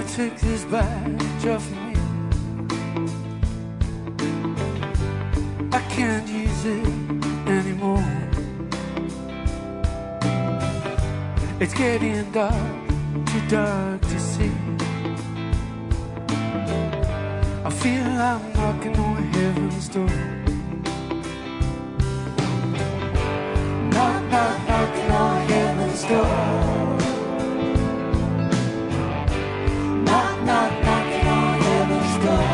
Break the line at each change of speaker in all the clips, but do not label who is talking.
take this badge off me. I can't use it anymore. It's getting dark, too dark to see. I feel I'm knocking on heaven's door. Knock, knock, knocking on heaven's door. Knock, knock, knocking on heaven's door.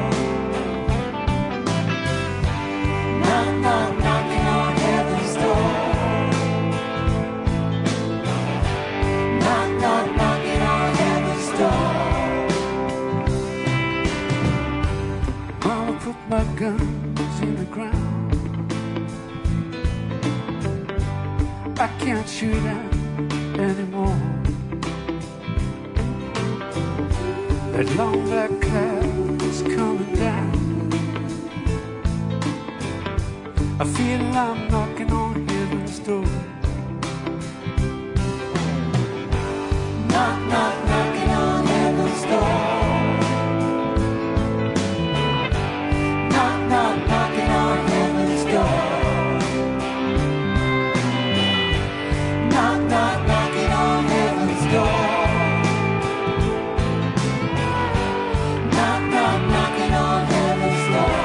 Knock, knock, knocking on heaven's door. Knock, knock, knocking on heaven's door. Mama put my guns in the ground. I can't shoot them anymore. That long black cloud is coming down. I feel I'm knocking on heaven's door. Knock, knock, knocking on heaven's door. Knock, knock, knocking on heaven's door. Knock, knock, knocking on heaven's door. Knock, knock, knocking on heaven's door.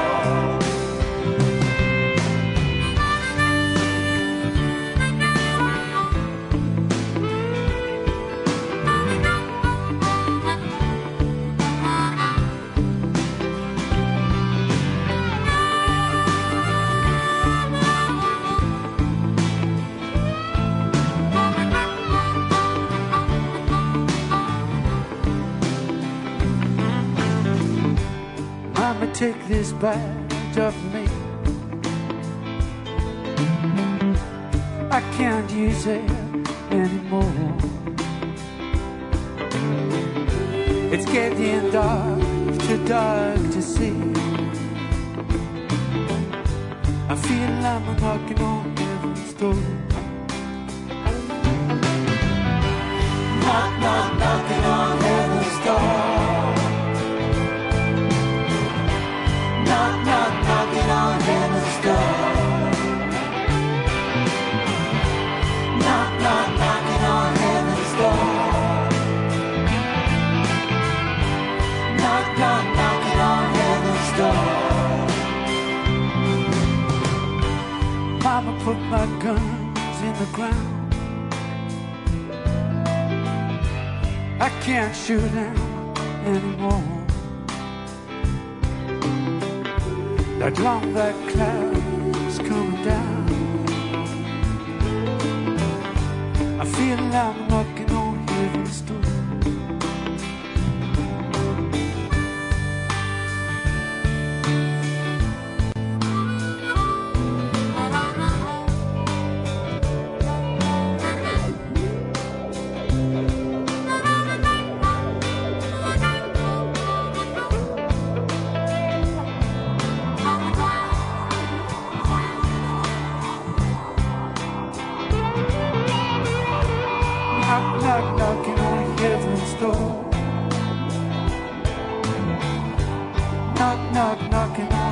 Mama, take this badge off me. I can't use it anymore. It's getting dark, too dark to see. I feel I'm knocking on heaven's door. Knock, knock, knocking on heaven's door. Knock, knock, knocking on heaven's door. Knock, knock, knocking on heaven's door. Knock, knock, knocking on heaven's door. Mama put my guns in the ground. I can't shoot them anymore. That long black cloud's coming down. I feel I'm knocking on heaven's door. Knock, knock, knocking on heaven's door. Knock, knock, knocking on